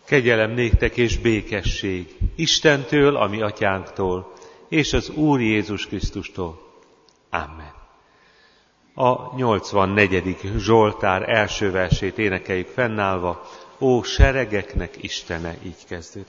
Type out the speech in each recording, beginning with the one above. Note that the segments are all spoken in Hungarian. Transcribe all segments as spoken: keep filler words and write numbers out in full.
Kegyelem néktek és békesség Istentől, a mi atyánktól, és az Úr Jézus Krisztustól. Amen. A nyolcvannegyedik Zsoltár első versét énekeljük fennállva. Ó, seregeknek Istene, így kezdődik.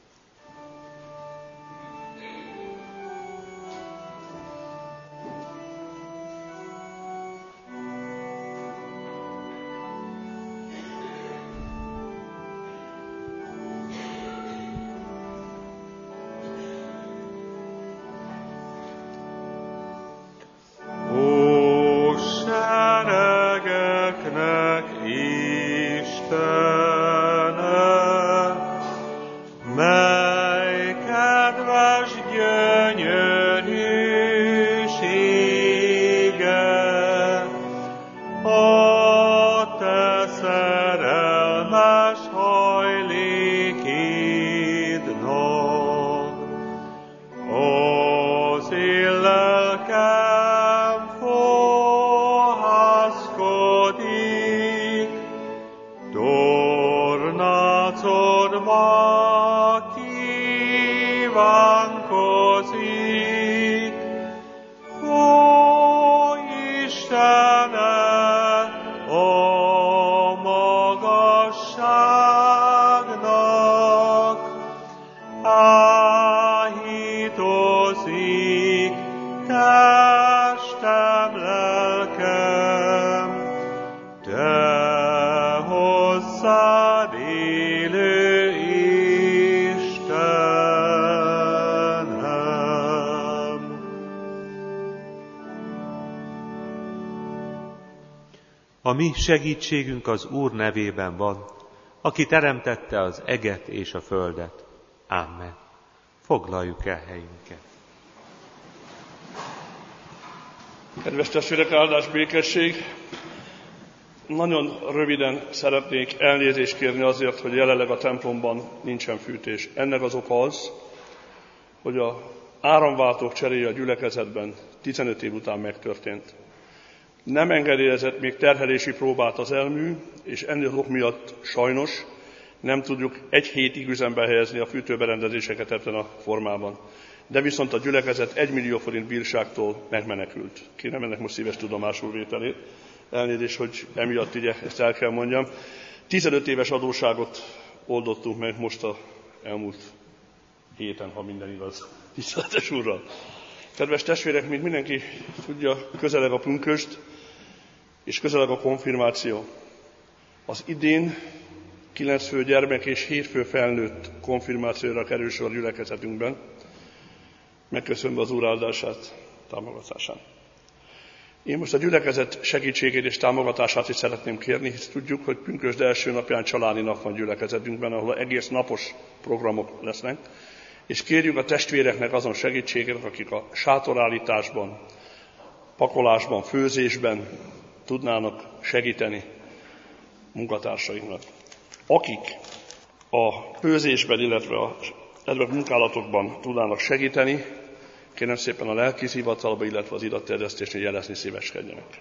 A mi segítségünk az Úr nevében van, aki teremtette az eget és a földet. Amen. Foglaljuk el helyünket. Kedves testvérek, áldás, békesség! Nagyon röviden szeretnék elnézést kérni azért, hogy jelenleg a templomban nincsen fűtés. Ennek az oka az, hogy az áramváltók cseréje a gyülekezetben tizenöt év után megtörtént. Nem engedélyezett még terhelési próbát az elmű, és ennél ok miatt sajnos nem tudjuk egy hétig üzembe helyezni a fűtőberendezéseket ebben a formában. De viszont a gyülekezet egy millió forint bírságtól megmenekült. Kérem ennek most szíves tudomásul vételét. Elnézést, hogy emiatt ugye ezt el kell mondjam. tizenöt éves adósságot oldottunk meg most az elmúlt héten, ha minden igaz, tiszteletes Úrral. Kedves testvérek, mint mindenki tudja, közeleg a pünkösd, és közeleg a konfirmáció. Az idén kilenc fő gyermek és hét fő felnőtt konfirmációra kerül sor gyülekezetünkben, megköszönve az Úr áldását, támogatását. Én most a gyülekezet segítségét és támogatását is szeretném kérni, hisz tudjuk, hogy pünkösd első napján családi nap van gyülekezetünkben, ahol egész napos programok lesznek, és kérjük a testvéreknek azon segítséget, akik a sátorállításban, pakolásban, főzésben tudnának segíteni munkatársainknak. Akik a főzésben, illetve a munkálatokban tudnának segíteni, kérem szépen a lelkihivatalba, illetve az iratterjesztésnél jelezni szíveskedjenek.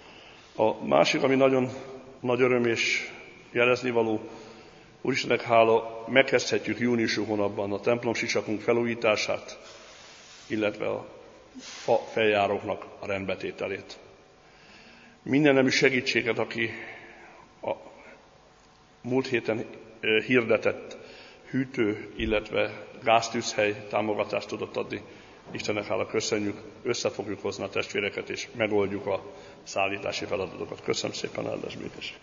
A másik, ami nagyon nagy öröm és jelezni való, Úristennek hála, megkezdhetjük június hónapban a templom sisakunk felújítását, illetve a fa feljáróknak a rendbetételét. Minden nemű segítséget, aki a múlt héten hirdetett hűtő, illetve gáztűzhely támogatást tudott adni, Istennek hála, köszönjük, össze fogjuk hozni a testvéreket, és megoldjuk a szállítási feladatokat. Köszönöm szépen, áldás békesség!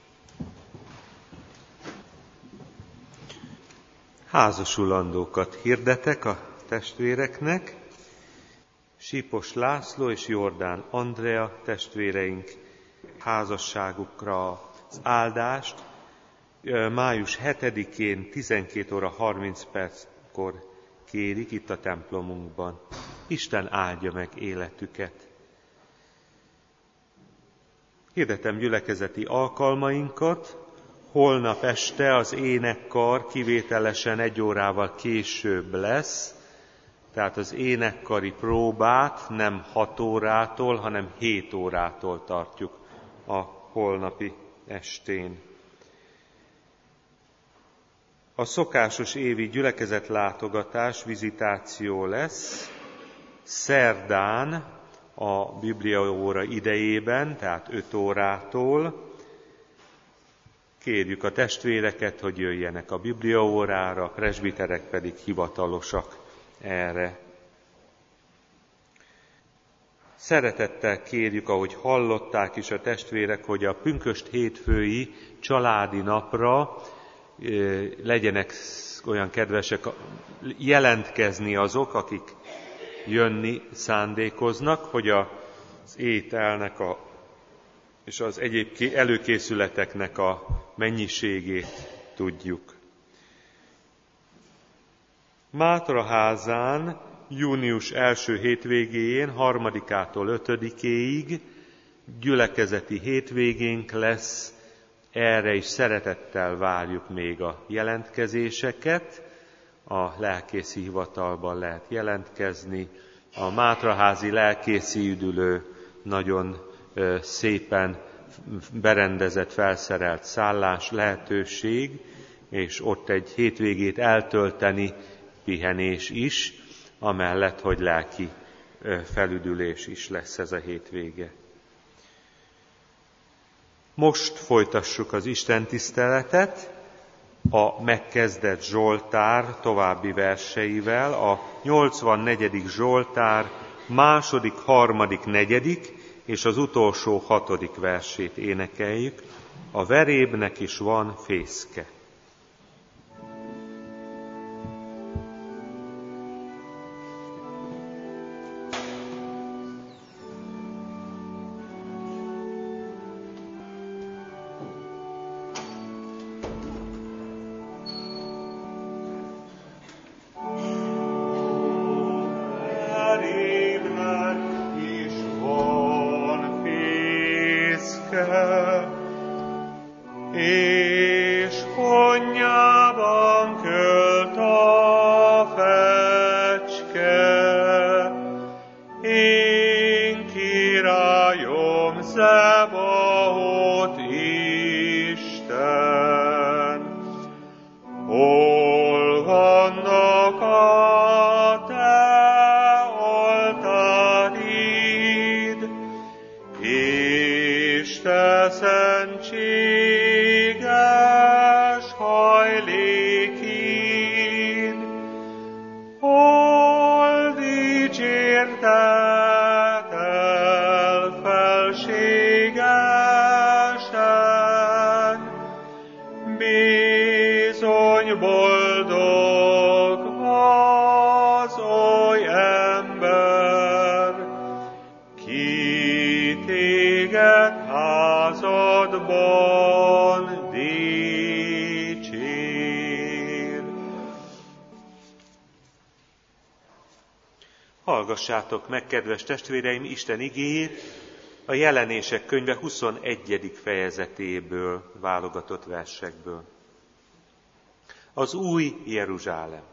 Házasulandókat hirdetek a testvéreknek. Sípos László és Jordán Andrea testvéreink házasságukra az áldást május hetedikén tizenkét óra harminc perckor kérik itt a templomunkban. Isten áldja meg életüket. Hirdetem gyülekezeti alkalmainkat. Holnap este az énekkar kivételesen egy órával később lesz, tehát az énekkari próbát nem hat órától, hanem hét órától tartjuk a holnapi estén. A szokásos évi gyülekezetlátogatás, vizitáció lesz szerdán a bibliaóra idejében, tehát öt órától. Kérjük a testvéreket, hogy jöjjenek a bibliaórára, a presbiterek pedig hivatalosak erre. Szeretettel kérjük, ahogy hallották is a testvérek, hogy a pünkösd hétfői családi napra legyenek olyan kedvesek jelentkezni azok, akik jönni szándékoznak, hogy az ételnek a, és az egyéb előkészületeknek a mennyiségét tudjuk. Mátraházán június első hétvégéjén, harmadikától ötödikéig gyülekezeti hétvégénk lesz, erre is szeretettel várjuk még a jelentkezéseket. A lelkészi hivatalban lehet jelentkezni. A mátraházi lelkészi üdülő nagyon szépen berendezett, felszerelt szállás lehetőség, és ott egy hétvégét eltölteni pihenés is, amellett, hogy lelki felüdülés is lesz ez a hétvége. Most folytassuk az istentiszteletet a megkezdett Zsoltár további verseivel. A nyolcvannegyedik Zsoltár második, harmadik, negyedik és az utolsó hatodik versét énekeljük. A verébnek is van fészke. És honnyában költ a fecske, én királyom Zebaoth Isten. Hol vannak a te oltárid, és te szentséges hajlékid, hol dicsértetel felségesen, bizony boldog az oly ember, ki téged házadban dicsér. Hallgassátok meg, kedves testvéreim, Isten igéjét a Jelenések könyve huszonegyedik fejezetéből válogatott versekből. Az új Jeruzsálem.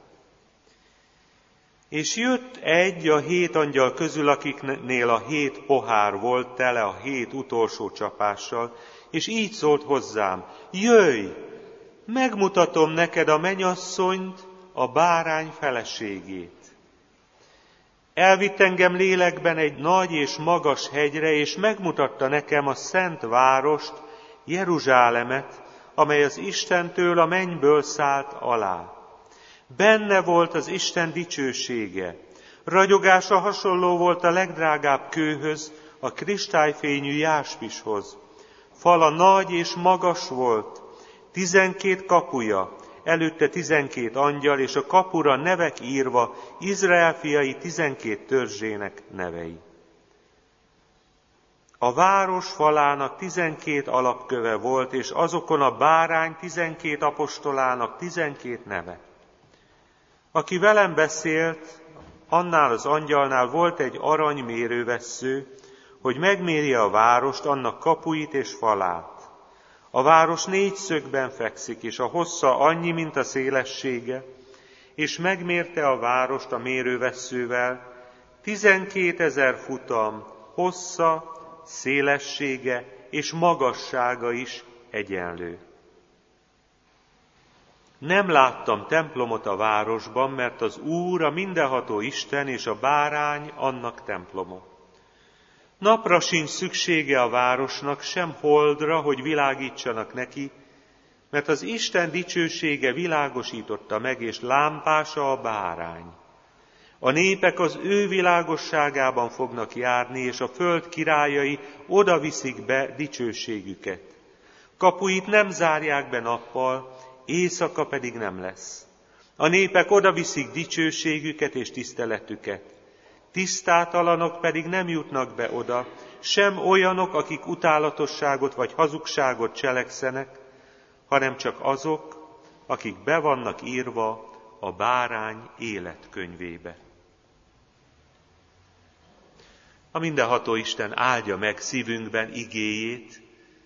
És jött egy a hét angyal közül, akiknél a hét pohár volt tele a hét utolsó csapással, és így szólt hozzám: jöjj, megmutatom neked a mennyasszonyt, a bárány feleségét. Elvitt engem lélekben egy nagy és magas hegyre, és megmutatta nekem a szent várost, Jeruzsálemet, amely az Istentől, a mennyből szállt alá. Benne volt az Isten dicsősége, ragyogása hasonló volt a legdrágább kőhöz, a kristályfényű jáspishoz. Fala nagy és magas volt, tizenkét kapuja, előtte tizenkét angyal, és a kapura nevek írva, Izrael fiai tizenkét törzsének nevei. A város falának tizenkét alapköve volt, és azokon a bárány tizenkét apostolának tizenkét neve. Aki velem beszélt, annál az angyalnál volt egy arany mérővessző, hogy megmérje a várost, annak kapuit és falát. A város négy szögben fekszik, és a hossza annyi, mint a szélessége, és megmérte a várost a mérővesszővel, tizenkétezer futam, hossza, szélessége és magassága is egyenlő. Nem láttam templomot a városban, mert az Úr, a mindenható Isten és a bárány annak temploma. Napra sincs szüksége a városnak, sem holdra, hogy világítsanak neki, mert az Isten dicsősége világosította meg, és lámpása a bárány. A népek az ő világosságában fognak járni, és a föld királyai oda viszik be dicsőségüket. Kapuit nem zárják be nappal, éjszaka pedig nem lesz. A népek oda viszik dicsőségüket és tiszteletüket. Tisztátalanok pedig nem jutnak be oda, sem olyanok, akik utálatosságot vagy hazugságot cselekszenek, hanem csak azok, akik be vannak írva a bárány életkönyvébe. A mindenható Isten áldja meg szívünkben igéjét,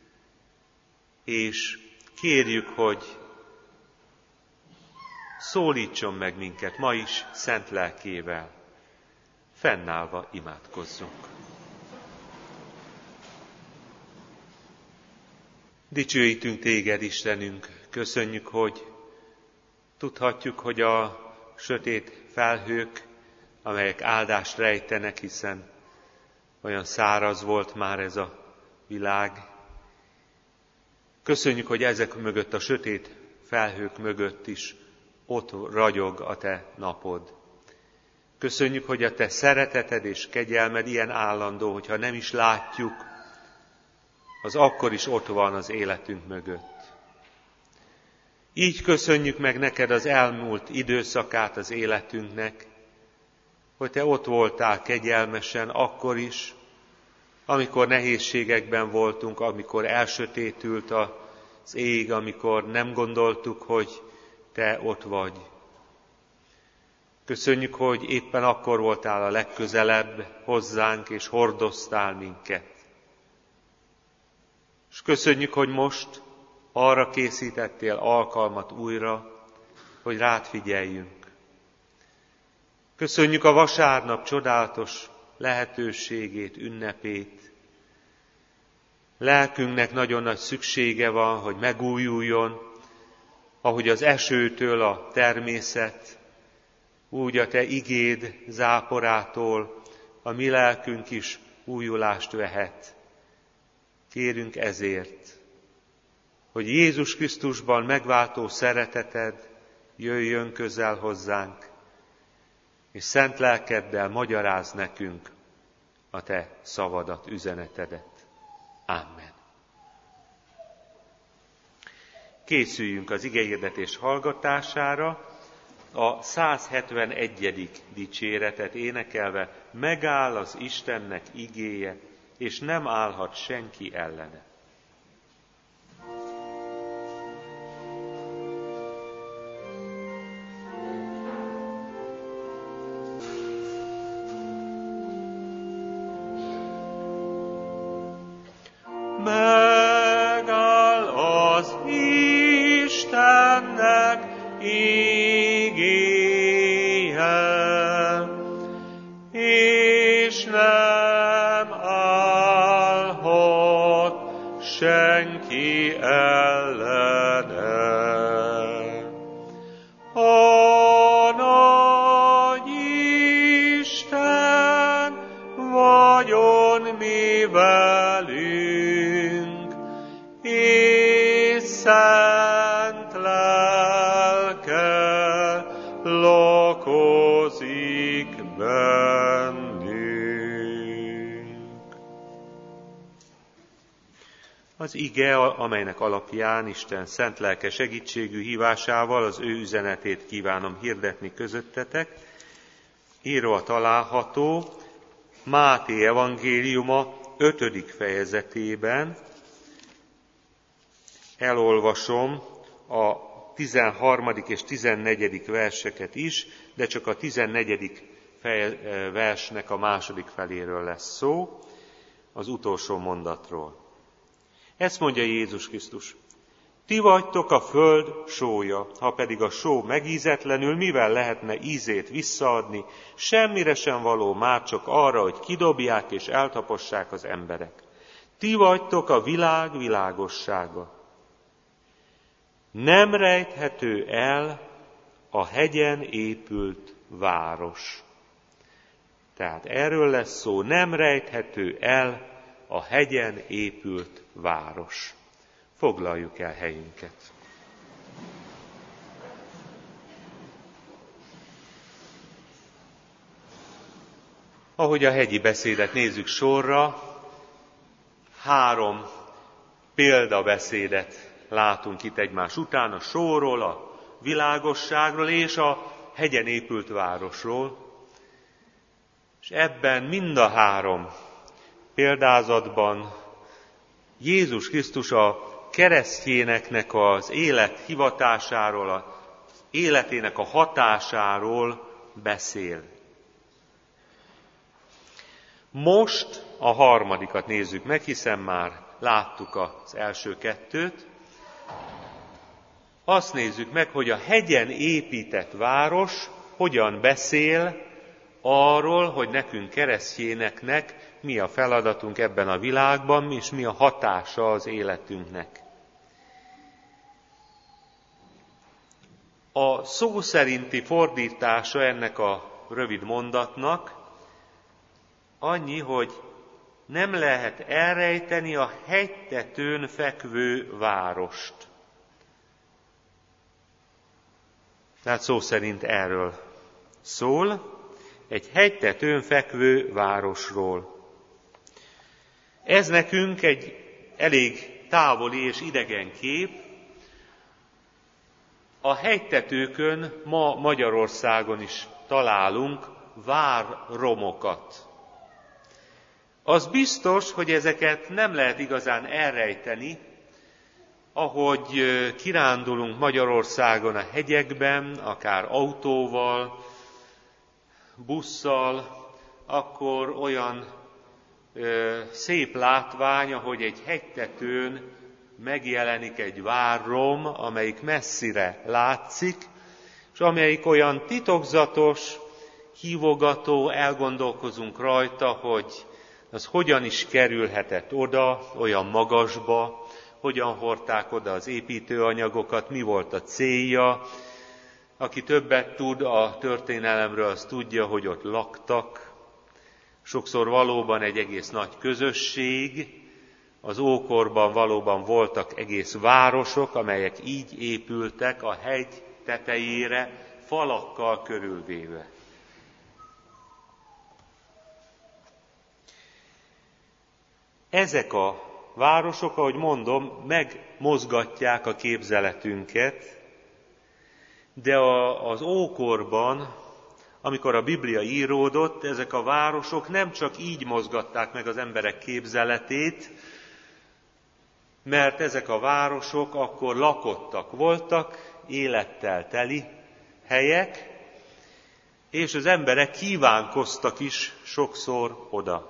és kérjük, hogy szólítson meg minket ma is szent lelkével. Fennállva imádkozzunk. Dicsőítünk téged, Istenünk, köszönjük, hogy tudhatjuk, hogy a sötét felhők, amelyek áldást rejtenek, hiszen olyan száraz volt már ez a világ. Köszönjük, hogy ezek mögött, a sötét felhők mögött is ott ragyog a te napod. Köszönjük, hogy a te szereteted és kegyelmed ilyen állandó, hogyha nem is látjuk, az akkor is ott van az életünk mögött. Így köszönjük meg neked az elmúlt időszakát az életünknek, hogy te ott voltál kegyelmesen akkor is, amikor nehézségekben voltunk, amikor elsötétült az ég, amikor nem gondoltuk, hogy te ott vagy. Köszönjük, hogy éppen akkor voltál a legközelebb hozzánk, és hordoztál minket. És köszönjük, hogy most arra készítettél alkalmat újra, hogy rád figyeljünk. Köszönjük a vasárnap csodálatos lehetőségét, ünnepét. Lelkünknek nagyon nagy szüksége van, hogy megújuljon, ahogy az esőtől a természet, úgy a te igéd záporától a mi lelkünk is újulást vehet. Kérünk ezért, hogy Jézus Krisztusban megváltó szereteted jöjjön közel hozzánk, és szent lelkeddel magyarázz nekünk a te szavadat, üzenetedet. Amen. Készüljünk az igehirdetés hallgatására, a száz hetvenegyedik dicséretet énekelve: megáll az Istennek igéje, és nem állhat senki ellene. Megáll az Istennek igéje, és nem állhat senki ellene. A nagy Isten vagyon mi velünk, és szent lelke lakozik bennünk. Az ige, amelynek alapján Isten szent lelke segítségű hívásával az ő üzenetét kívánom hirdetni közöttetek, írva található Máté evangéliuma ötödik fejezetében. Elolvasom a tizenharmadik és tizennegyedik verseket is, de csak a tizennegyedik versnek a második feléről lesz szó, az utolsó mondatról. Ezt mondja Jézus Krisztus: ti vagytok a föld sója, ha pedig a só megízetlenül, mivel lehetne ízét visszaadni, semmire sem való, már csak arra, hogy kidobják és eltapossák az emberek. Ti vagytok a világ világossága. Nem rejthető el a hegyen épült város. Tehát erről lesz szó, nem rejthető el a hegyen épült város. Foglaljuk el helyünket. Ahogy a hegyi beszédet nézzük sorra, három példabeszédet látunk itt egymás után, a sóról, a világosságról és a hegyen épült városról. És ebben mind a három példázatban Jézus Krisztus a keresztjéneknek az élet hivatásáról, az életének a hatásáról beszél. Most a harmadikat nézzük meg, hiszen már láttuk az első kettőt. Azt nézzük meg, hogy a hegyen épített város hogyan beszél arról, hogy nekünk keresztjéneknek mi a feladatunk ebben a világban, és mi a hatása az életünknek. A szó szerinti fordítása ennek a rövid mondatnak annyi, hogy nem lehet elrejteni a hegytetőn fekvő várost. Tehát szó szerint erről szól, egy hegytetőn fekvő városról. Ez nekünk egy elég távoli és idegen kép. A hegytetőkön ma Magyarországon is találunk várromokat. Az biztos, hogy ezeket nem lehet igazán elrejteni, ahogy kirándulunk Magyarországon a hegyekben, akár autóval, busszal, akkor olyan ö, szép látvány, ahogy egy hegytetőn megjelenik egy várrom, amelyik messzire látszik, és amelyik olyan titokzatos, hívogató, elgondolkozunk rajta, hogy az hogyan is kerülhetett oda, olyan magasba, hogyan hordták oda az építőanyagokat, mi volt a célja. Aki többet tud a történelemről, az tudja, hogy ott laktak. Sokszor valóban egy egész nagy közösség. Az ókorban valóban voltak egész városok, amelyek így épültek a hegy tetejére, falakkal körülvéve. Ezek a városok, ahogy mondom, megmozgatják a képzeletünket, de a, az ókorban, amikor a Biblia íródott, ezek a városok nem csak így mozgatták meg az emberek képzeletét, mert ezek a városok akkor lakottak voltak, élettel teli helyek, és az emberek kívánkoztak is sokszor oda.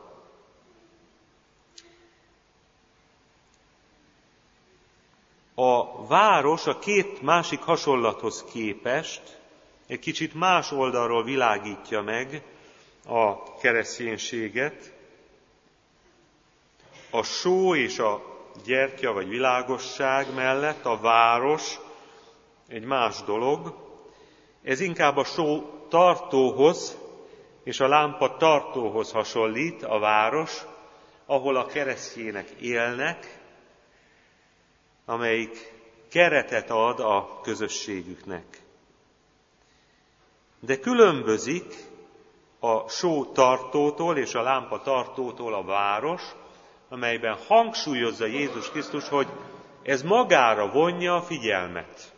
A város a két másik hasonlathoz képest egy kicsit más oldalról világítja meg a kereszténységet. A só és a gyertya vagy világosság mellett a város egy más dolog. Ez inkább a só tartóhoz és a lámpa tartóhoz hasonlít a város, ahol a keresztjének élnek, amelyik keretet ad a közösségüknek. De különbözik a só tartótól és a lámpa tartótól a város, amelyben hangsúlyozza Jézus Krisztus, hogy ez magára vonja a figyelmet.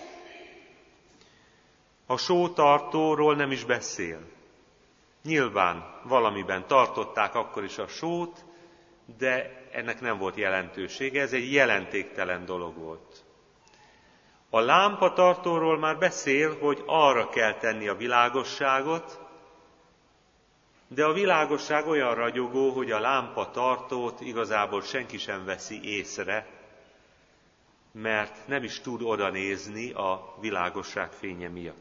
A só tartóról nem is beszél. Nyilván valamiben tartották akkor is a sót, de ennek nem volt jelentősége, ez egy jelentéktelen dolog volt. A lámpatartóról már beszél, hogy arra kell tenni a világosságot, de a világosság olyan ragyogó, hogy a lámpatartót igazából senki sem veszi észre, mert nem is tud oda nézni a világosság fénye miatt.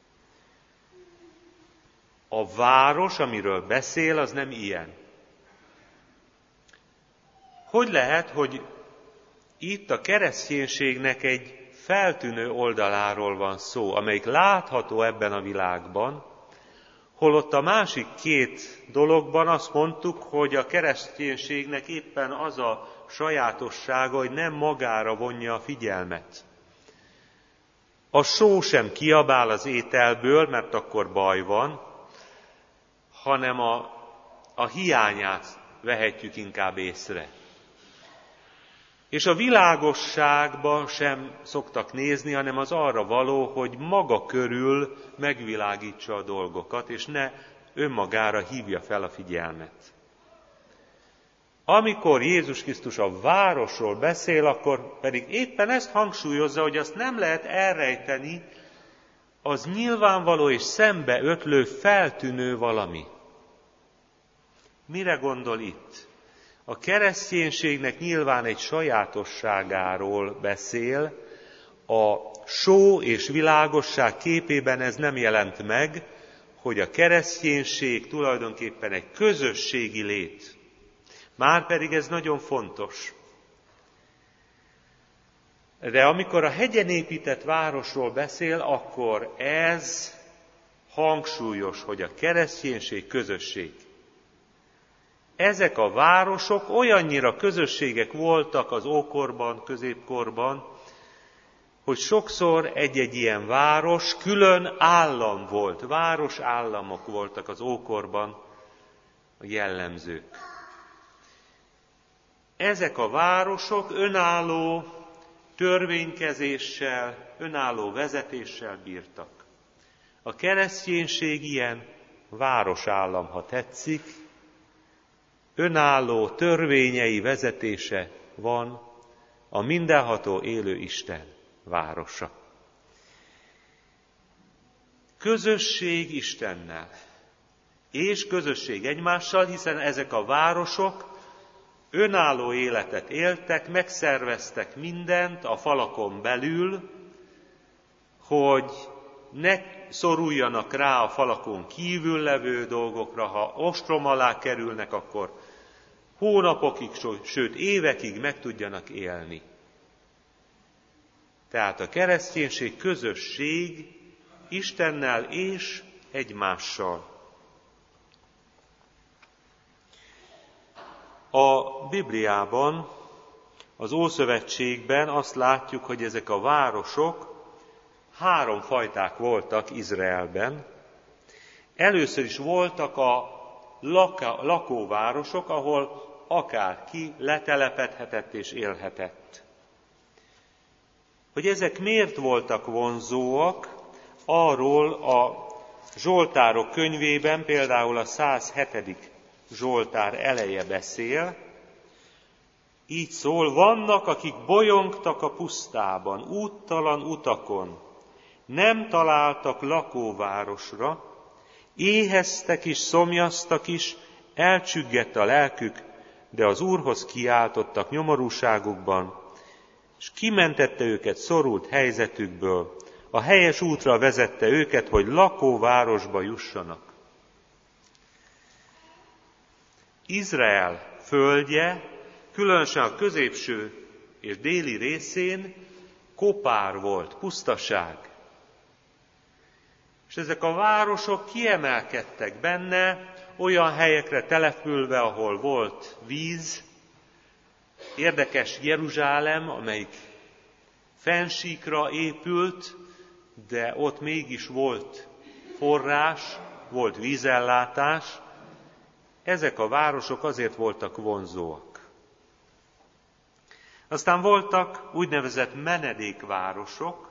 A város, amiről beszél, az nem ilyen. Hogy lehet, hogy itt a kereszténységnek egy feltűnő oldaláról van szó, amelyik látható ebben a világban, holott a másik két dologban azt mondtuk, hogy a kereszténységnek éppen az a sajátossága, hogy nem magára vonja a figyelmet. A só sem kiabál az ételből, mert akkor baj van, hanem a, a hiányát vehetjük inkább észre. És a világosságba sem szoktak nézni, hanem az arra való, hogy maga körül megvilágítsa a dolgokat, és ne önmagára hívja fel a figyelmet. Amikor Jézus Krisztus a városról beszél, akkor pedig éppen ezt hangsúlyozza, hogy azt nem lehet elrejteni, az nyilvánvaló és szembeötlő, feltűnő valami. Mire gondol itt? A kereszténységnek nyilván egy sajátosságáról beszél, a só és világosság képében ez nem jelent meg, hogy a kereszténység tulajdonképpen egy közösségi lét. Márpedig ez nagyon fontos. De amikor a hegyen épített városról beszél, akkor ez hangsúlyos, hogy a kereszténység közösség. Ezek a városok olyannyira közösségek voltak az ókorban, középkorban, hogy sokszor egy-egy ilyen város külön állam volt, városállamok voltak az ókorban a jellemzők. Ezek a városok önálló törvénykezéssel, önálló vezetéssel bírtak. A kereszténység ilyen városállam, ha tetszik, önálló törvényei vezetése van a mindenható élő Isten városa. Közösség Istennel és közösség egymással, hiszen ezek a városok önálló életet éltek, megszerveztek mindent a falakon belül, hogy ne szoruljanak rá a falakon kívül levő dolgokra, ha ostrom alá kerülnek, akkor hónapokig, sőt évekig meg tudjanak élni. Tehát a kereszténység közösség Istennel és egymással. A Bibliában, az Ószövetségben azt látjuk, hogy ezek a városok három fajták voltak Izraelben. Először is voltak a lakóvárosok, ahol akárki letelepedhetett és élhetett. Hogy ezek miért voltak vonzóak, arról a Zsoltárok könyvében, például a száz hetedik Zsoltár eleje beszél, így szól: vannak, akik bolyongtak a pusztában, úttalan utakon, nem találtak lakóvárosra, éheztek és szomjaztak is, elcsüggett a lelkük, de az Úrhoz kiáltottak nyomorúságukban, és kimentette őket szorult helyzetükből, a helyes útra vezette őket, hogy lakóvárosba jussanak. Izrael földje, különösen a középső és déli részén kopár volt, pusztaság. És ezek a városok kiemelkedtek benne, olyan helyekre települve, ahol volt víz. Érdekes Jeruzsálem, amelyik fennsíkra épült, de ott mégis volt forrás, volt vízellátás. Ezek a városok azért voltak vonzóak. Aztán voltak úgynevezett menedékvárosok.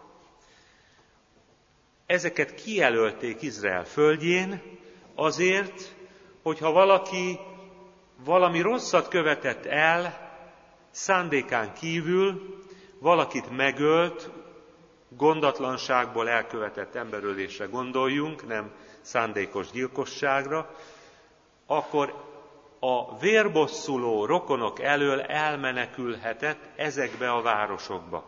Ezeket kijelölték Izrael földjén azért, hogyha valaki valami rosszat követett el, szándékán kívül, valakit megölt, gondatlanságból elkövetett emberölésre gondoljunk, nem szándékos gyilkosságra, akkor a vérbosszuló rokonok elől elmenekülhetett ezekbe a városokba.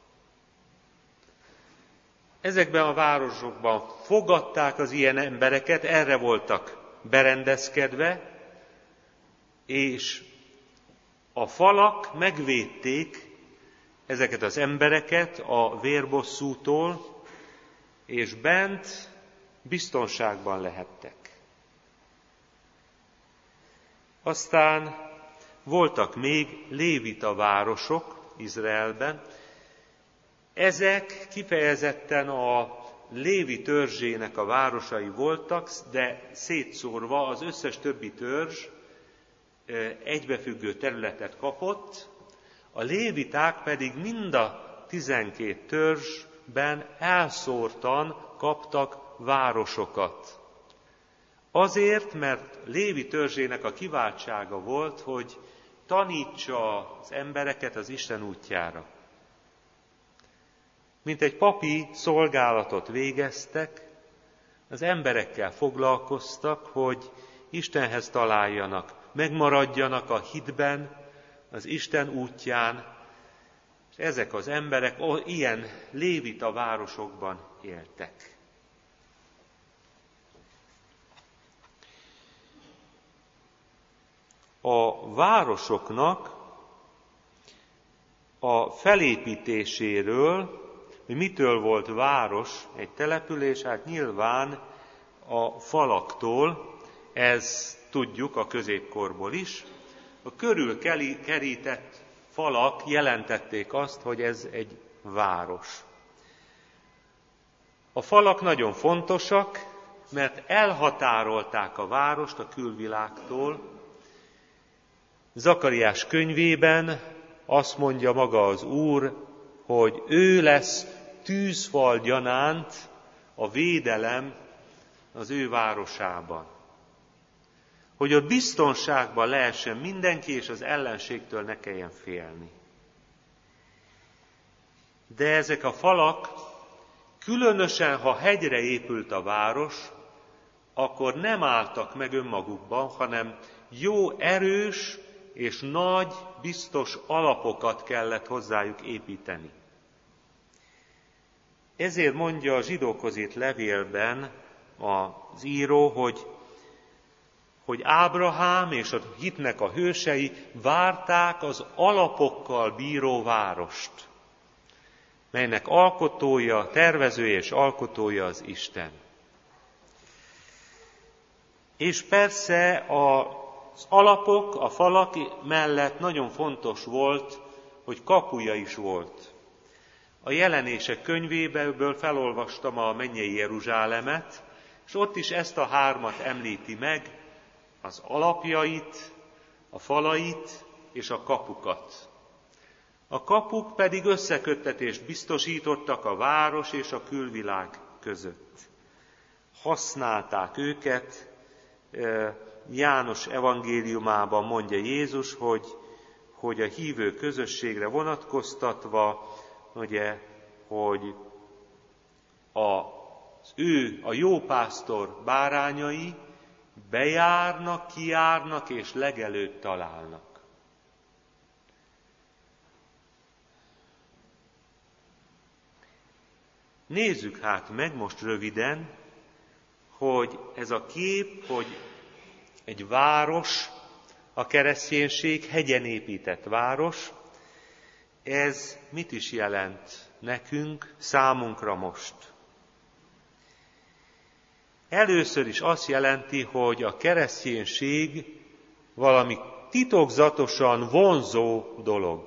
Ezekben a városokban fogadták az ilyen embereket, erre voltak berendezkedve, és a falak megvédték ezeket az embereket a vérbosszútól, és bent biztonságban lehettek. Aztán voltak még lévita városok Izraelben. Ezek kifejezetten a Lévi törzsének a városai voltak, de szétszórva az összes többi törzs egybefüggő területet kapott, a léviták pedig mind a tizenkét törzsben elszórtan kaptak városokat. Azért, mert Lévi törzsének a kiváltsága volt, hogy tanítsa az embereket az Isten útjára. Mint egy papi szolgálatot végeztek, az emberekkel foglalkoztak, hogy Istenhez találjanak, megmaradjanak a hitben, az Isten útján, és ezek az emberek ilyen lévita városokban éltek. A városoknak a felépítéséről, hogy mitől volt város egy település, hát nyilván a falaktól, ez tudjuk a középkorból is. A körül kerített falak jelentették azt, hogy ez egy város. A falak nagyon fontosak, mert elhatárolták a várost a külvilágtól. Zakariás könyvében azt mondja maga az Úr, hogy ő lesz tűzfal gyanánt a védelem az ő városában. Hogy ott biztonságban lehessen mindenki, és az ellenségtől ne kelljen félni. De ezek a falak, különösen ha hegyre épült a város, akkor nem álltak meg önmagukban, hanem jó, erős és nagy, biztos alapokat kellett hozzájuk építeni. Ezért mondja a zsidókhoz írt levélben az író, hogy, hogy Ábrahám és a hitnek a hősei várták az alapokkal bíró várost, melynek alkotója, tervezője és alkotója az Isten. És persze a Az alapok, a falak mellett nagyon fontos volt, hogy kapuja is volt. A Jelenések könyvéből felolvastam a mennyei Jeruzsálemet, és ott is ezt a hármat említi meg, az alapjait, a falait és a kapukat. A kapuk pedig összeköttetést biztosítottak a város és a külvilág között. Használták őket, János evangéliumában mondja Jézus, hogy, hogy a hívő közösségre vonatkoztatva, ugye, hogy az ő, a jó pásztor bárányai bejárnak, kijárnak és legelőtt találnak. Nézzük hát meg most röviden, hogy ez a kép, hogy egy város, a kereszténység, hegyen épített város, ez mit is jelent nekünk, számunkra most? Először is azt jelenti, hogy a kereszténység valami titokzatosan vonzó dolog.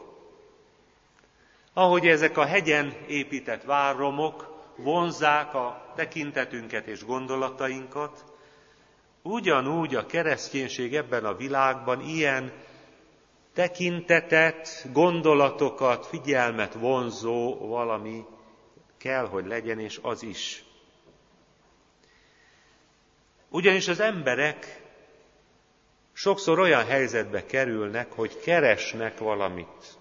Ahogy ezek a hegyen épített városok vonzzák a tekintetünket és gondolatainkat, ugyanúgy a kereszténység ebben a világban ilyen tekintetet, gondolatokat, figyelmet vonzó valami kell, hogy legyen, és az is. Ugyanis az emberek sokszor olyan helyzetbe kerülnek, hogy keresnek valamit.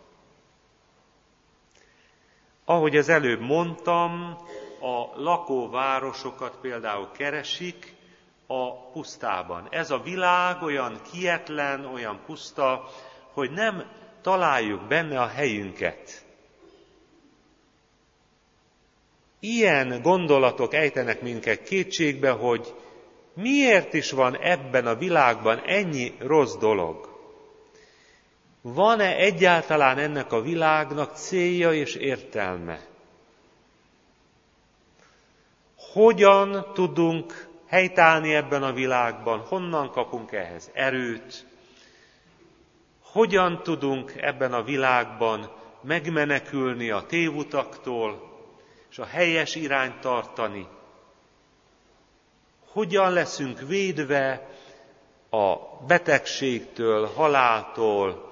Ahogy az előbb mondtam, a lakóvárosokat például keresik a pusztában. Ez a világ olyan kietlen, olyan puszta, hogy nem találjuk benne a helyünket. Ilyen gondolatok ejtenek minket kétségbe, hogy miért is van ebben a világban ennyi rossz dolog. Van-e egyáltalán ennek a világnak célja és értelme? Hogyan tudunk helytállni ebben a világban? Honnan kapunk ehhez erőt? Hogyan tudunk ebben a világban megmenekülni a tévutaktól, és a helyes irányt tartani? Hogyan leszünk védve a betegségtől, haláltól,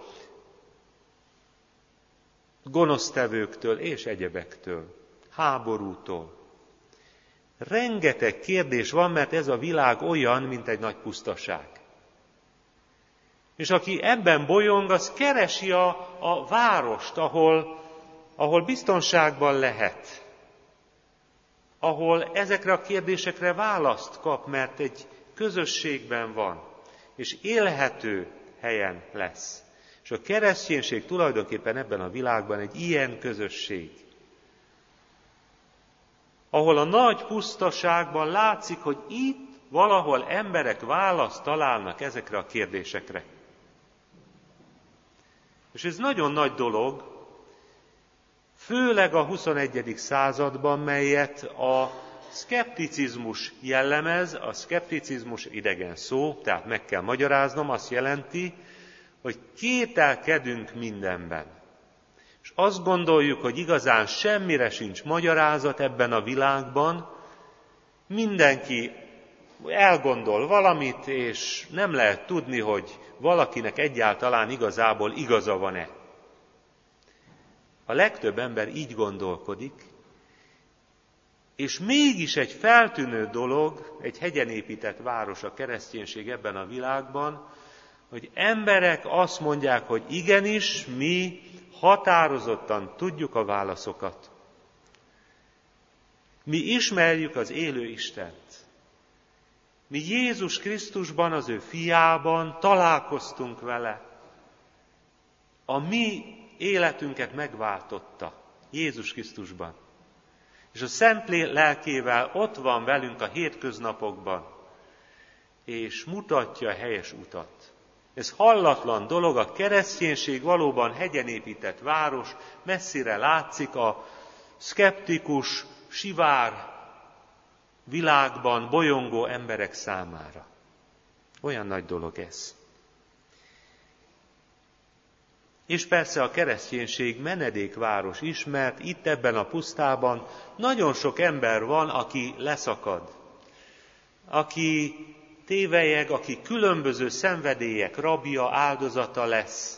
gonosztevőktől és egyebektől, háborútól? Rengeteg kérdés van, mert ez a világ olyan, mint egy nagy pusztaság. És aki ebben bolyong, az keresi a, a várost, ahol, ahol biztonságban lehet. Ahol ezekre a kérdésekre választ kap, mert egy közösségben van, és élhető helyen lesz. És a kereszténység tulajdonképpen ebben a világban egy ilyen közösség, ahol a nagy pusztaságban látszik, hogy itt valahol emberek választ találnak ezekre a kérdésekre. És ez nagyon nagy dolog, főleg a huszonegyedik században, melyet a szkepticizmus jellemez. A szkepticizmus idegen szó, tehát meg kell magyaráznom, azt jelenti, hogy kételkedünk mindenben. És azt gondoljuk, hogy igazán semmire sincs magyarázat ebben a világban, mindenki elgondol valamit, és nem lehet tudni, hogy valakinek egyáltalán igazából igaza van-e. A legtöbb ember így gondolkodik, és mégis egy feltűnő dolog, egy hegyen épített város a kereszténység ebben a világban, hogy emberek azt mondják, hogy igenis, mi határozottan tudjuk a válaszokat. Mi ismerjük az élő Istent. Mi Jézus Krisztusban, az ő fiában találkoztunk vele. A mi életünket megváltotta Jézus Krisztusban. És a Szent Lelkével ott van velünk a hétköznapokban, és mutatja a helyes utat. Ez hallatlan dolog, a kereszténység valóban hegyen épített város, messzire látszik a szkeptikus, sivár világban bolyongó emberek számára. Olyan nagy dolog ez. És persze a kereszténység menedékváros is, mert itt ebben a pusztában nagyon sok ember van, aki leszakad, aki tévelyeg, aki különböző szenvedélyek rabja, áldozata lesz,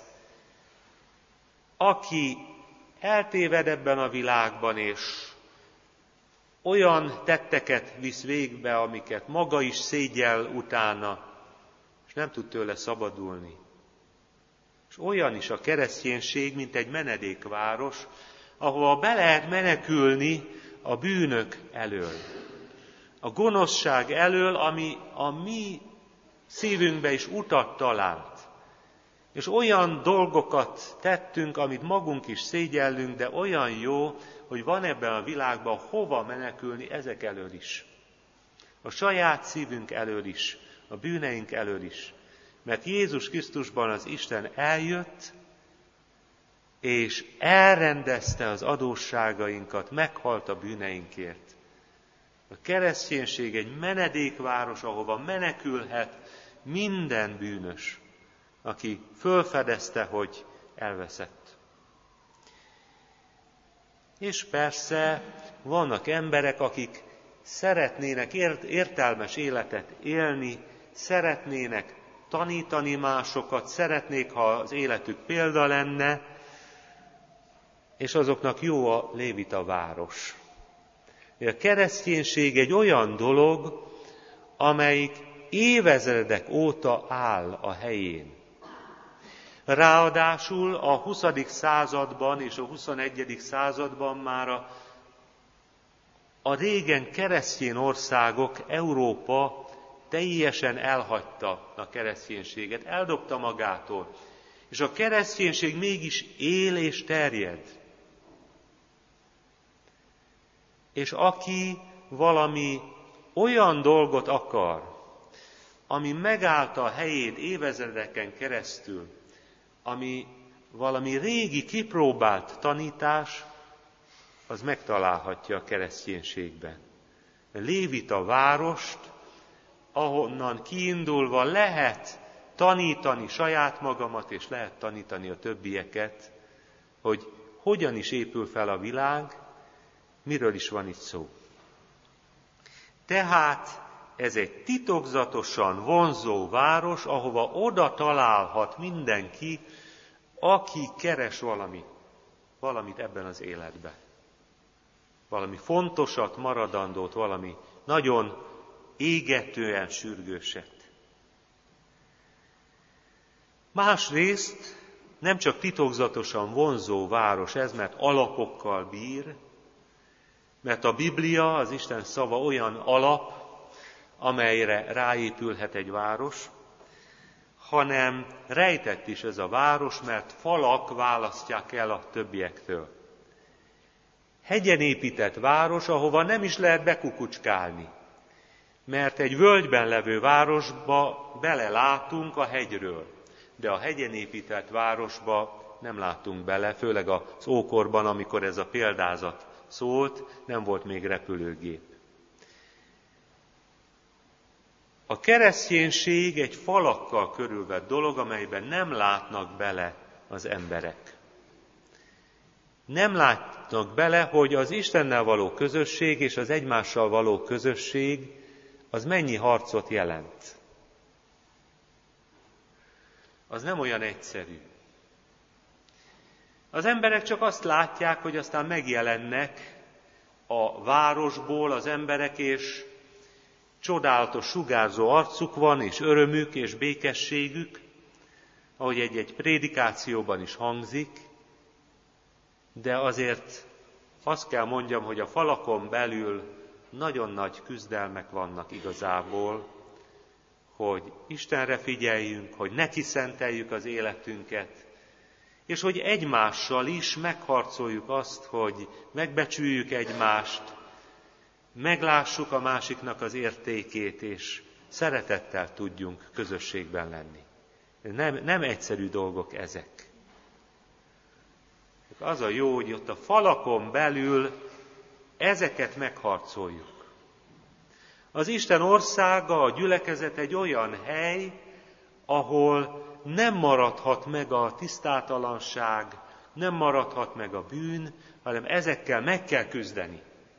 aki eltéved ebben a világban, és olyan tetteket visz végbe, amiket maga is szégyell utána, és nem tud tőle szabadulni. És olyan is a kereszténység, mint egy menedékváros, ahova be lehet menekülni a bűnök elől. A gonoszság elől, ami a mi szívünkbe is utat talált. És olyan dolgokat tettünk, amit magunk is szégyellünk, de olyan jó, hogy van ebben a világban hova menekülni ezek elől is. A saját szívünk elől is, a bűneink elől is. Mert Jézus Krisztusban az Isten eljött, és elrendezte az adósságainkat, meghalt a bűneinkért. A kereszténység egy menedékváros, ahova menekülhet minden bűnös, aki fölfedezte, hogy elveszett. És persze vannak emberek, akik szeretnének értelmes életet élni, szeretnének tanítani másokat, szeretnék, ha az életük példa lenne, és azoknak jó a lévita város. A kereszténység egy olyan dolog, amelyik évezredek óta áll a helyén. Ráadásul a huszadik században és a huszonegyedik században már a, a régen keresztény országok, Európa teljesen elhagyta a kereszténységet, eldobta magától. És a kereszténység mégis él és terjed. És aki valami olyan dolgot akar, ami megállta a helyét évezredeken keresztül, ami valami régi, kipróbált tanítás, az megtalálhatja a kereszténységben. Lévita várost, ahonnan kiindulva lehet tanítani saját magamat, és lehet tanítani a többieket, hogy hogyan is épül fel a világ, miről is van itt szó. Tehát ez egy titokzatosan vonzó város, ahova oda találhat mindenki, aki keres valami, valamit ebben az életben. Valami fontosat, maradandót, valami nagyon égetően sürgőset. Másrészt nem csak titokzatosan vonzó város ez, mert alapokkal bír, mert a Biblia, az Isten szava olyan alap, amelyre ráépülhet egy város, hanem rejtett is ez a város, mert falak választják el a többiektől. Hegyen épített város, ahova nem is lehet bekukucskálni, mert egy völgyben levő városba belelátunk a hegyről, de a hegyen épített városba nem látunk bele, főleg az ókorban, amikor ez a példázat szólt, nem volt még repülőgép. A kereszténység egy falakkal körülvett dolog, amelyben nem látnak bele az emberek. Nem látnak bele, hogy az Istennel való közösség és az egymással való közösség az mennyi harcot jelent. Az nem olyan egyszerű. Az emberek csak azt látják, hogy aztán megjelennek a városból az emberek, és csodálatos, sugárzó arcuk van, és örömük, és békességük, ahogy egy-egy prédikációban is hangzik, de azért azt kell mondjam, hogy a falakon belül nagyon nagy küzdelmek vannak igazából, hogy Istenre figyeljünk, hogy neki szenteljük az életünket, és hogy egymással is megharcoljuk azt, hogy megbecsüljük egymást, meglássuk a másiknak az értékét, és szeretettel tudjunk közösségben lenni. Nem, nem egyszerű dolgok ezek. Az a jó, hogy ott a falakon belül ezeket megharcoljuk. Az Isten országa, a gyülekezet egy olyan hely, ahol nem maradhat meg a tisztátalanság, nem maradhat meg a bűn, hanem ezekkel meg kell küzdeni.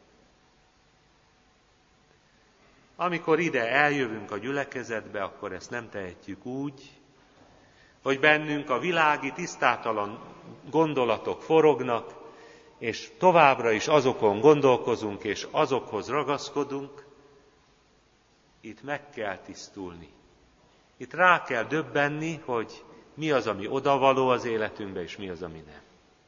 Amikor ide eljövünk a gyülekezetbe, akkor ezt nem tehetjük úgy, hogy bennünk a világi tisztátalan gondolatok forognak, és továbbra is azokon gondolkozunk, és azokhoz ragaszkodunk. Itt meg kell tisztulni. Itt rá kell döbbenni, hogy mi az, ami odavaló az életünkbe, és mi az, ami nem.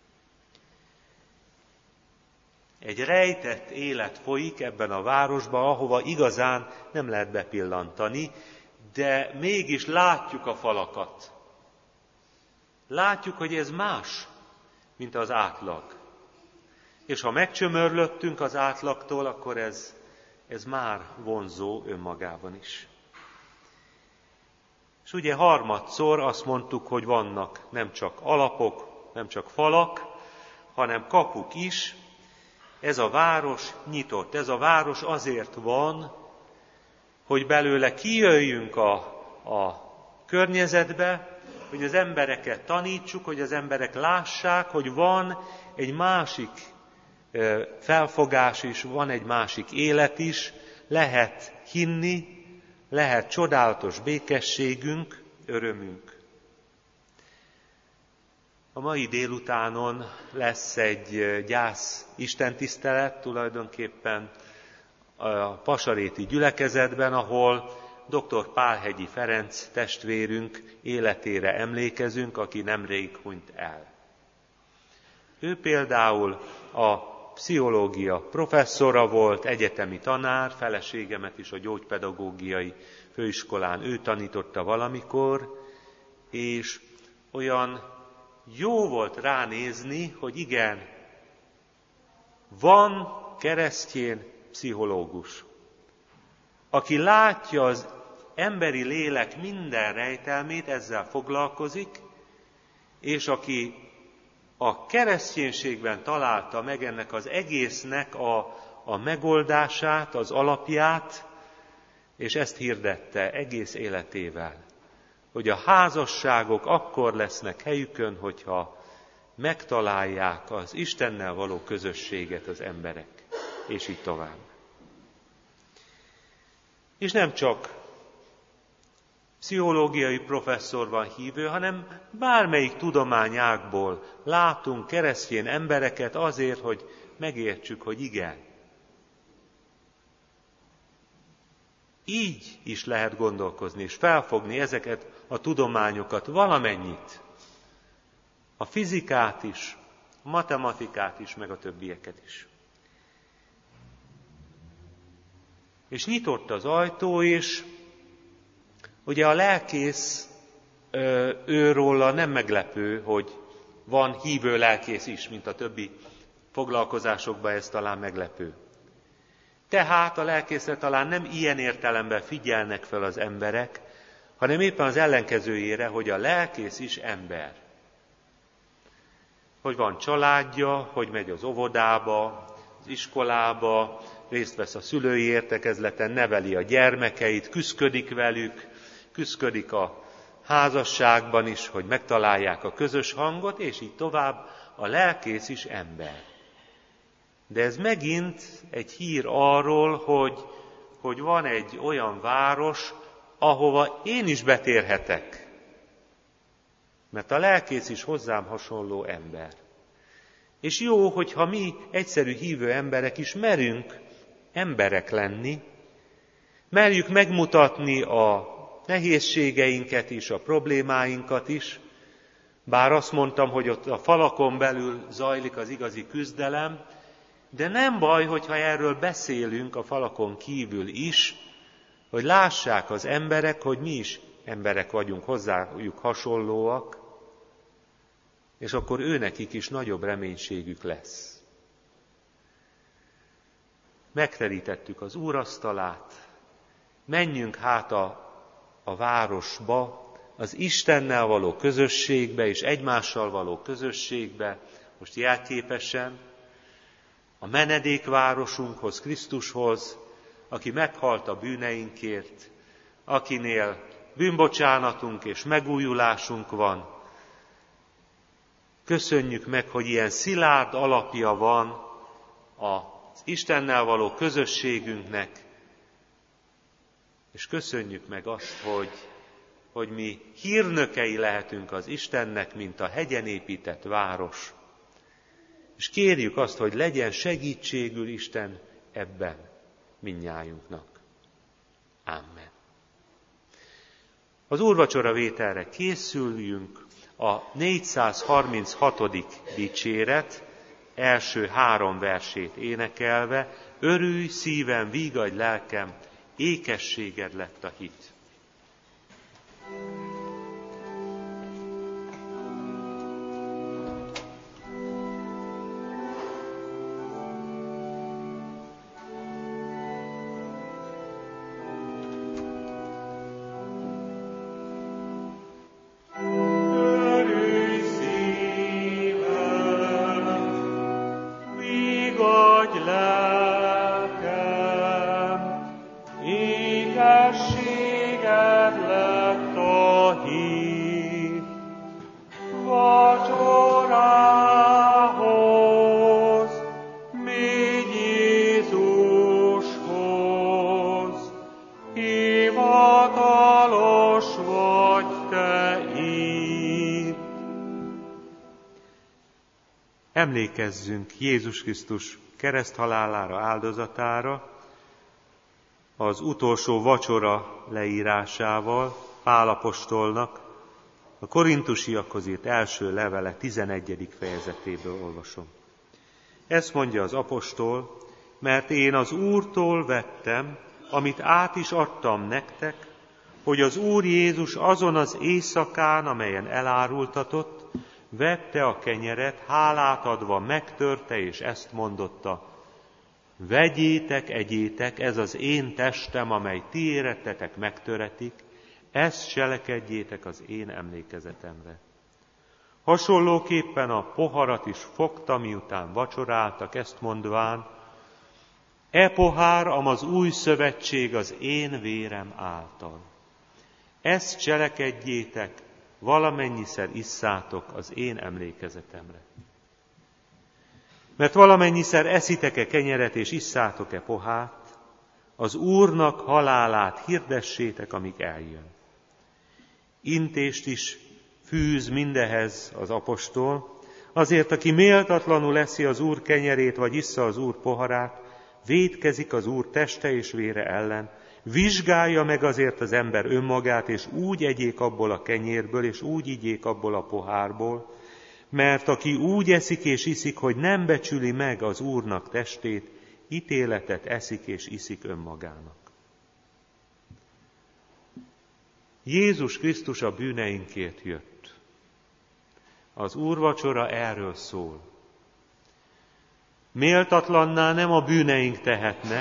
Egy rejtett élet folyik ebben a városban, ahova igazán nem lehet bepillantani, de mégis látjuk a falakat. Látjuk, hogy ez más, mint az átlag. És ha megcsömörlöttünk az átlagtól, akkor ez, ez már vonzó önmagában is. És ugye harmadszor azt mondtuk, hogy vannak nem csak alapok, nem csak falak, hanem kapuk is. Ez a város nyitott, ez a város azért van, hogy belőle kijöjjünk a, a környezetbe, hogy az embereket tanítsuk, hogy az emberek lássák, hogy van egy másik felfogás is, van egy másik élet is, lehet hinni, lehet csodálatos békességünk, örömünk. A mai délutánon lesz egy gyász istentisztelet, tulajdonképpen a pasaréti gyülekezetben, ahol dr. Pálhegyi Ferenc testvérünk életére emlékezünk, aki nemrég hunyt el. Ő például a pszichológia professzora volt, egyetemi tanár, feleségemet is a gyógypedagógiai főiskolán ő tanította valamikor, és olyan jó volt ránézni, hogy igen, van keresztjén pszichológus, aki látja az emberi lélek minden rejtelmét, ezzel foglalkozik, és aki a kereszténységben találta meg ennek az egésznek a, a megoldását, az alapját, és ezt hirdette egész életével, hogy a házasságok akkor lesznek helyükön, hogyha megtalálják az Istennel való közösséget az emberek, és így tovább. És nem csak pszichológiai professzor van hívő, hanem bármelyik tudományágból látunk keresztény embereket azért, hogy megértsük, hogy igen. Így is lehet gondolkozni, és felfogni ezeket a tudományokat valamennyit. A fizikát is, a matematikát is, meg a többieket is. És nyitott az ajtó, és ugye a lelkész, őróla nem meglepő, hogy van hívő lelkész is, mint a többi foglalkozásokban, ez talán meglepő. Tehát a lelkészre talán nem ilyen értelemben figyelnek fel az emberek, hanem éppen az ellenkezőjére, hogy a lelkész is ember. Hogy van családja, hogy megy az óvodába, az iskolába, részt vesz a szülői értekezleten, neveli a gyermekeit, küszködik velük, küszködik a házasságban is, hogy megtalálják a közös hangot, és így tovább, a lelkész is ember. De ez megint egy hír arról, hogy, hogy van egy olyan város, ahova én is betérhetek. Mert a lelkész is hozzám hasonló ember. És jó, hogyha mi egyszerű hívő emberek is merünk emberek lenni, merjük megmutatni a nehézségeinket is, a problémáinkat is, bár azt mondtam, hogy ott a falakon belül zajlik az igazi küzdelem, de nem baj, hogyha erről beszélünk a falakon kívül is, hogy lássák az emberek, hogy mi is emberek vagyunk, hozzájuk hasonlóak, és akkor őnekik is nagyobb reménységük lesz. Megterítettük az úrasztalát, menjünk hát a, a városba, az Istennel való közösségbe és egymással való közösségbe, most jelképesen, a menedékvárosunkhoz, Krisztushoz, aki meghalt a bűneinkért, akinél bűnbocsánatunk és megújulásunk van. Köszönjük meg, hogy ilyen szilárd alapja van az Istennel való közösségünknek, és köszönjük meg azt, hogy, hogy mi hírnökei lehetünk az Istennek, mint a hegyen épített város. És kérjük azt, hogy legyen segítségül Isten ebben mindnyájunknak. Amen. Az úrvacsora vételre készüljünk, a négyszázharminchatodik dicséret első három versét énekelve: örülj szívem, vígadj lelkem, ékességed lett a hit. Emlékezzünk Jézus Krisztus kereszthalálára, áldozatára, az utolsó vacsora leírásával Pál apostolnak, a korintusiakhoz írt első levele tizenegyedik fejezetéből olvasom. Ezt mondja az apostol: mert én az Úrtól vettem, amit át is adtam nektek, hogy az Úr Jézus azon az éjszakán, amelyen elárultatott, vette a kenyeret, hálát adva megtörte, és ezt mondotta: vegyétek, egyétek, ez az én testem, amely ti érettetek megtöretik, ezt cselekedjétek az én emlékezetemre. Hasonlóképpen a poharat is fogta, miután vacsoráltak, ezt mondván, e pohár, am az új szövetség az én vérem által. Ezt cselekedjétek, valamennyiszer isszátok az én emlékezetemre. Mert valamennyiszer eszitek-e kenyeret és isszátok-e pohát, az Úrnak halálát hirdessétek, amíg eljön. Intést is fűz mindehez az apostol, azért, aki méltatlanul eszi az Úr kenyerét, vagy issza az Úr poharát, vétkezik az Úr teste és vére ellen, vizsgálja meg azért az ember önmagát, és úgy egyék abból a kenyérből, és úgy igyék abból a pohárból, mert aki úgy eszik és iszik, hogy nem becsüli meg az Úrnak testét, ítéletet eszik és iszik önmagának. Jézus Krisztus a bűneinkért jött. Az úrvacsora erről szól. Méltatlanná nem a bűneink tehetnek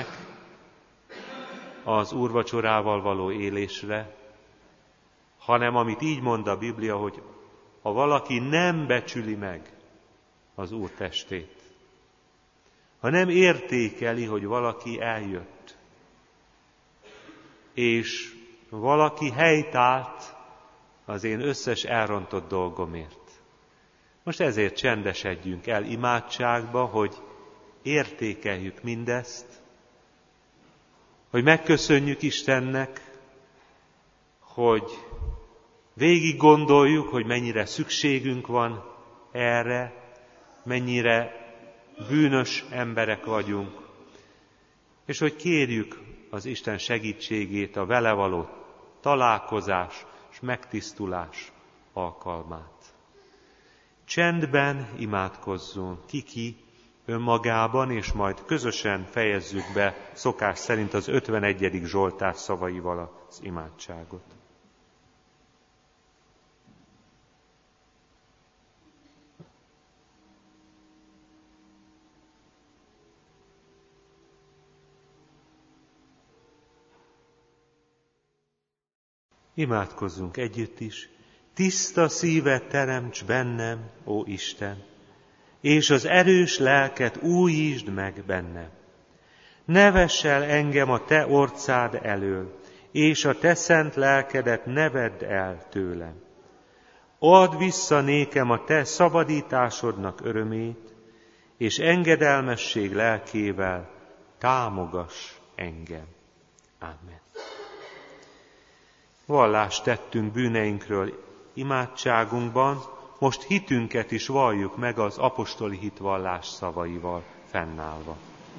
az úrvacsorával való élésre, hanem amit így mond a Biblia, hogy ha valaki nem becsüli meg az Úr testét, ha nem értékeli, hogy valaki eljött, és valaki helytált az én összes elrontott dolgomért. Most ezért csendesedjünk el imádságba, hogy értékeljük mindezt, hogy megköszönjük Istennek, hogy végig gondoljuk, hogy mennyire szükségünk van erre, mennyire bűnös emberek vagyunk, és hogy kérjük az Isten segítségét, a vele való találkozás és megtisztulás alkalmát. Csendben imádkozzunk, ki-ki önmagában, és majd közösen fejezzük be szokás szerint az ötvenegyedik Zsoltár szavaival az imádságot. Imádkozzunk együtt is. Tiszta szívet teremts bennem, ó Isten, és az erős lelket újítsd meg bennem. Ne vess el engem a te orcád elől, és a te szent lelkedet ne vedd el tőlem. Add vissza nékem a te szabadításodnak örömét, és engedelmesség lelkével támogass engem. Amen. Vallást tettünk bűneinkről imádságunkban, most hitünket is valljuk meg az apostoli hitvallás szavaival fennállva.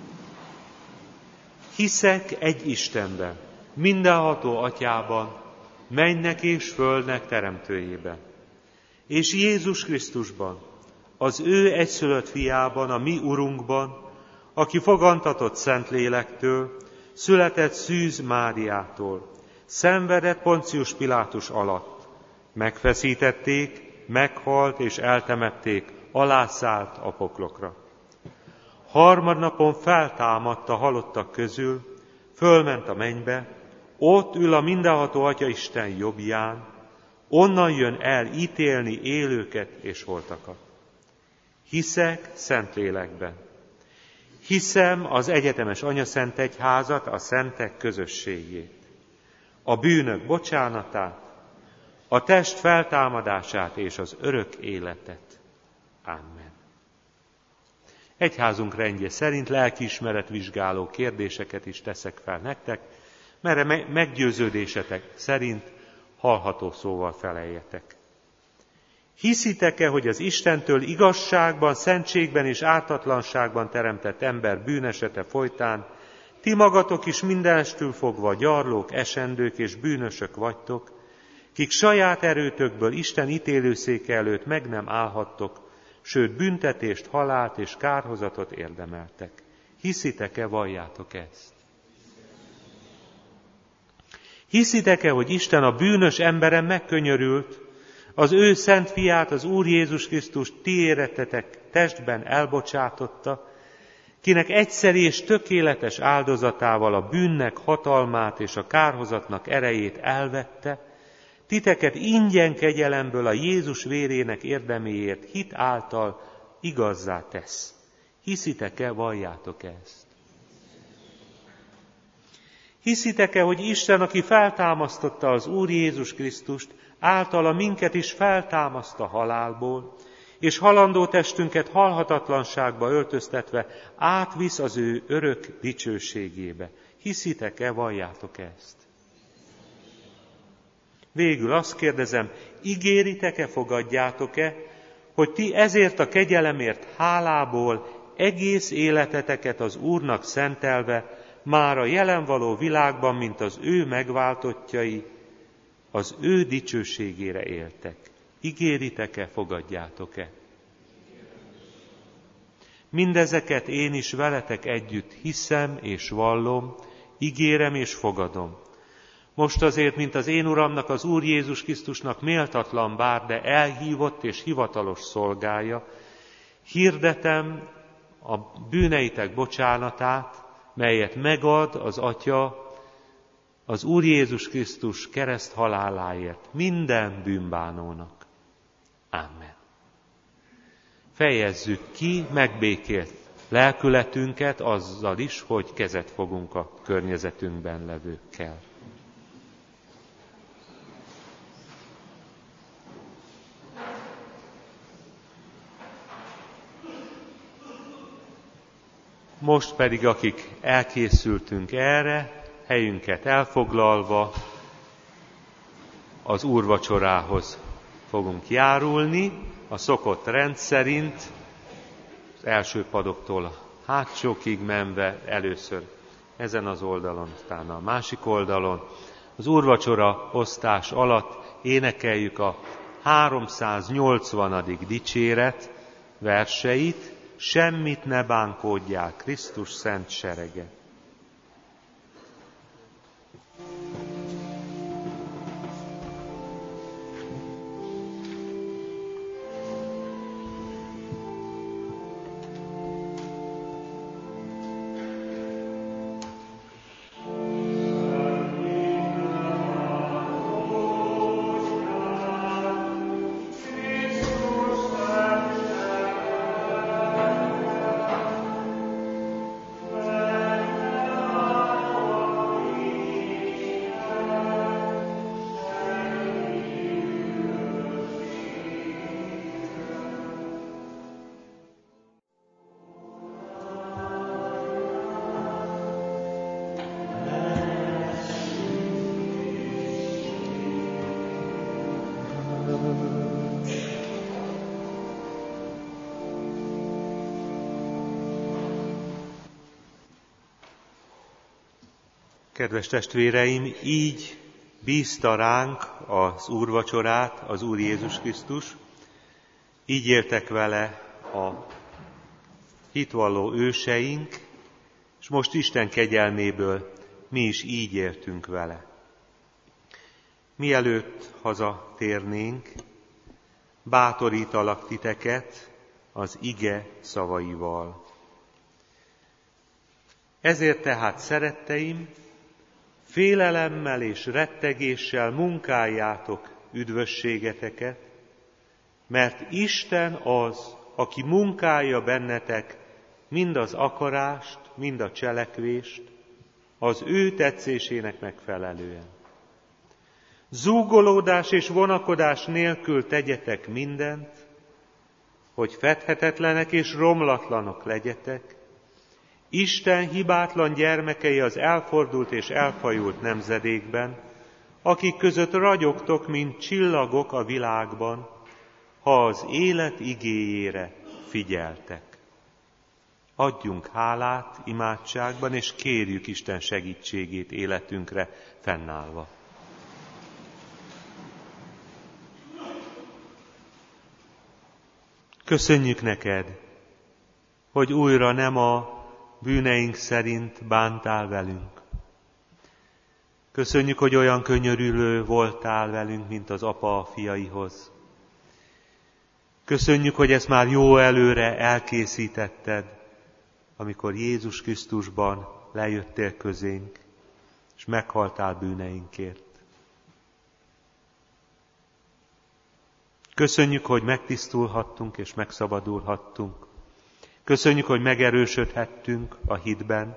Hiszek egy Istenben, mindenható Atyában, mennek és földnek teremtőjében, és Jézus Krisztusban, az ő egyszülött fiában, a mi Urunkban, aki fogantatott Szentlélektől, született Szűz Máriától, szenvedett Poncius Pilátus alatt, megfeszítették, meghalt és eltemették, alászállt a poklokra. Harmadnapon feltámadt a halottak közül, fölment a mennybe, ott ül a mindenható Atya Isten jobbján, onnan jön el ítélni élőket és holtakat. Hiszek Szentlélekben. Hiszem az egyetemes anyaszentegyházat, a szentek közösségét, a bűnök bocsánatát, a test feltámadását és az örök életet. Amen. Egyházunk rendje szerint lelkiismeretvizsgáló kérdéseket is teszek fel nektek, mert meggyőződésetek szerint hallható szóval feleljetek. Hiszitek-e, hogy az Istentől igazságban, szentségben és ártatlanságban teremtett ember bűnesete folytán ti magatok is mindenestül fogva gyarlók, esendők és bűnösök vagytok, kik saját erőtökből Isten ítélőszéke előtt meg nem állhattok, sőt büntetést, halált és kárhozatot érdemeltek. Hiszitek-e, valljátok ezt? Hiszitek-e, hogy Isten a bűnös emberen megkönyörült, az ő szent fiát, az Úr Jézus Krisztust ti érettetek testben elbocsátotta, kinek egyszeri és tökéletes áldozatával a bűnnek hatalmát és a kárhozatnak erejét elvette, titeket ingyen kegyelemből a Jézus vérének érdeméért hit által igazzá tesz. Hiszitek-e, valljátok ezt? Hiszitek-e, hogy Isten, aki feltámasztotta az Úr Jézus Krisztust, általa minket is feltámaszt a halálból, és halandó testünket halhatatlanságba öltöztetve átvisz az ő örök dicsőségébe? Hiszitek-e, valljátok ezt? Végül azt kérdezem, ígéritek-e, fogadjátok-e, hogy ti ezért a kegyelemért hálából egész életeteket az Úrnak szentelve, már a jelen való világban, mint az ő megváltottjai, az ő dicsőségére éltek. Ígéritek-e, fogadjátok-e? Mindezeket én is veletek együtt hiszem és vallom, ígérem és fogadom. Most azért, mint az én Uramnak, az Úr Jézus Krisztusnak méltatlan bár, de elhívott és hivatalos szolgája, hirdetem a bűneitek bocsánatát, melyet megad az Atya az Úr Jézus Krisztus kereszt haláláért minden bűnbánónak. Amen. Fejezzük ki megbékélt lelkületünket azzal is, hogy kezet fogunk a környezetünkben levőkkel. Most pedig, akik elkészültünk erre, helyünket elfoglalva, az úrvacsorához fogunk járulni, a szokott rend szerint, az első padoktól a hátsókig menve, először ezen az oldalon, utána a másik oldalon. Az úrvacsora osztás alatt énekeljük a háromszáznyolcvanadik dicséret verseit, semmit ne bánkódjál, Krisztus szent serege. Kedves testvéreim, így bízta ránk az úrvacsorát az Úr Jézus Krisztus, így éltek vele a hitvalló őseink, és most Isten kegyelméből mi is így éltünk vele. Mielőtt hazatérnénk, bátorítalak titeket az ige szavaival. Ezért tehát, szeretteim, félelemmel és rettegéssel munkáljátok üdvösségeteket, mert Isten az, aki munkálja bennetek mind az akarást, mind a cselekvést, az ő tetszésének megfelelően. Zúgolódás és vonakodás nélkül tegyetek mindent, hogy fedhetetlenek és romlatlanok legyetek, Isten hibátlan gyermekei az elfordult és elfajult nemzedékben, akik között ragyogtok, mint csillagok a világban, ha az élet igéjére figyeltek. Adjunk hálát imádságban, és kérjük Isten segítségét életünkre fennállva. Köszönjük neked, hogy újra nem a bűneink szerint bántál velünk. Köszönjük, hogy olyan könyörülő voltál velünk, mint az apa a fiaihoz. Köszönjük, hogy ezt már jó előre elkészítetted, amikor Jézus Krisztusban lejöttél közénk, és meghaltál bűneinkért. Köszönjük, hogy megtisztulhattunk és megszabadulhattunk. Köszönjük, hogy megerősödhettünk a hitben.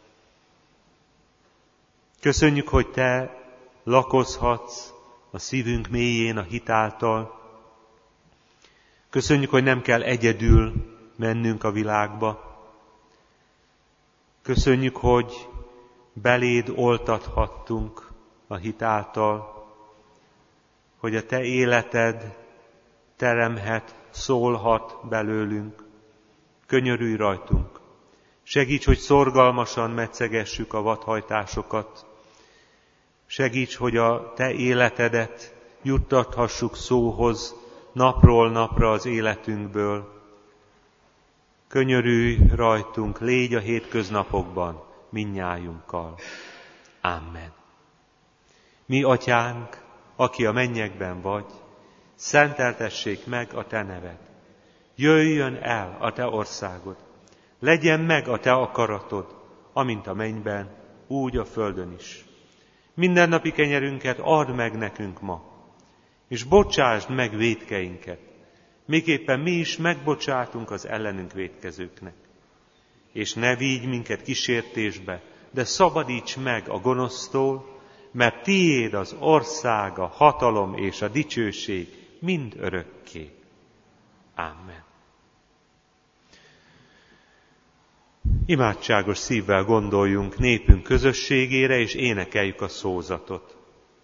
Köszönjük, hogy Te lakozhatsz a szívünk mélyén a hit által. Köszönjük, hogy nem kell egyedül mennünk a világba. Köszönjük, hogy beléd oltathattunk a hit által, hogy a Te életed teremhet, szólhat belőlünk. Könyörülj rajtunk. Segíts, hogy szorgalmasan metszegessük a vadhajtásokat. Segíts, hogy a Te életedet juttathassuk szóhoz napról napra az életünkből. Könyörülj rajtunk, légy a hétköznapokban mindnyájunkkal. Amen. Mi, Atyánk, aki a mennyekben vagy, szenteltessék meg a Te neved. Jöjjön el a Te országod. Legyen meg a Te akaratod, amint a mennyben, úgy a földön is. Mindennapi kenyerünket add meg nekünk ma, és bocsásd meg vétkeinket, miképpen mi is megbocsátunk az ellenünk vétkezőknek. És ne vigy minket kísértésbe, de szabadíts meg a gonosztól, mert tiéd az ország, a hatalom és a dicsőség mind örökké. Amen. Imádságos szívvel gondoljunk népünk közösségére, és énekeljük a szózatot.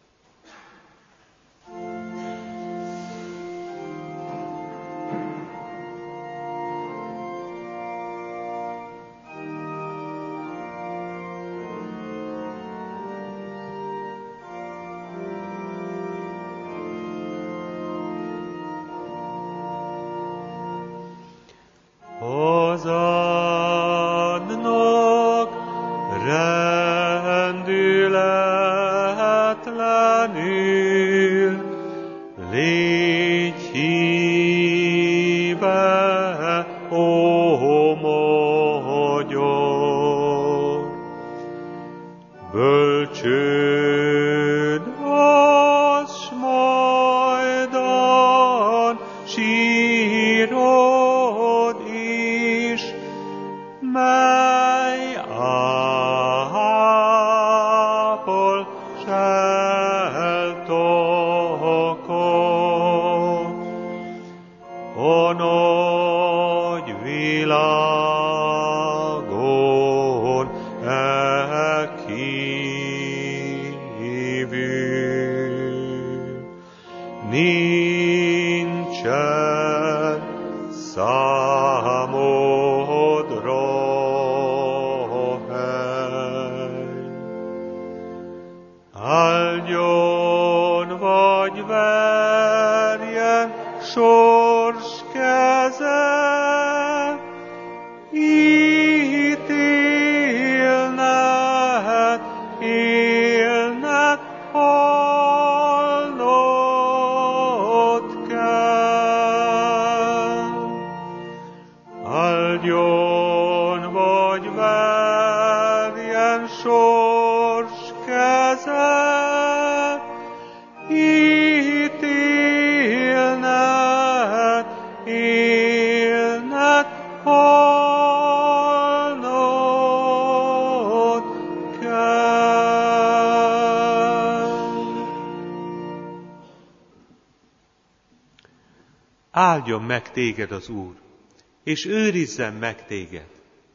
Áldjon meg téged az Úr, és őrizzen meg téged.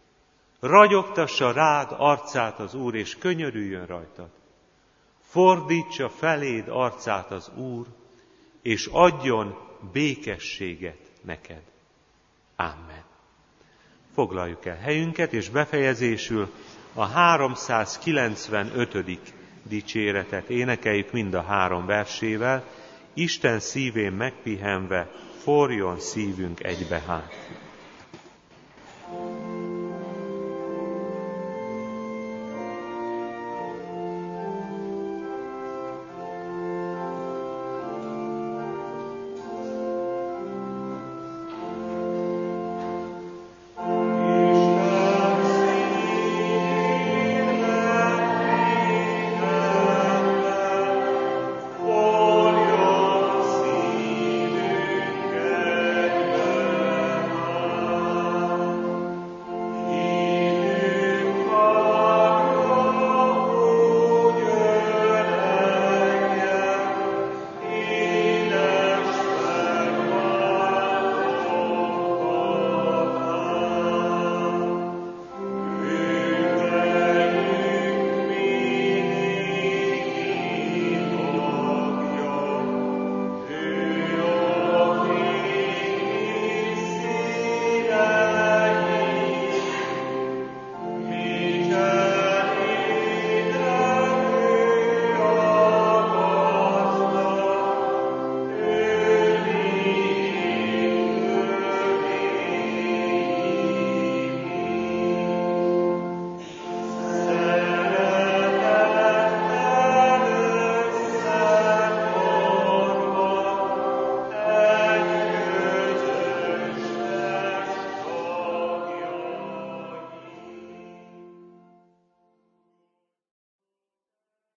Ragyogtassa rád arcát az Úr, és könyörüljön rajtad. Fordítsa feléd arcát az Úr, és adjon békességet neked. Amen. Foglaljuk el helyünket, és befejezésül a háromszázkilencvenötödik dicséretet énekeljük mind a három versével, Isten szívén megpihenve, forjon szívünk egybe hát.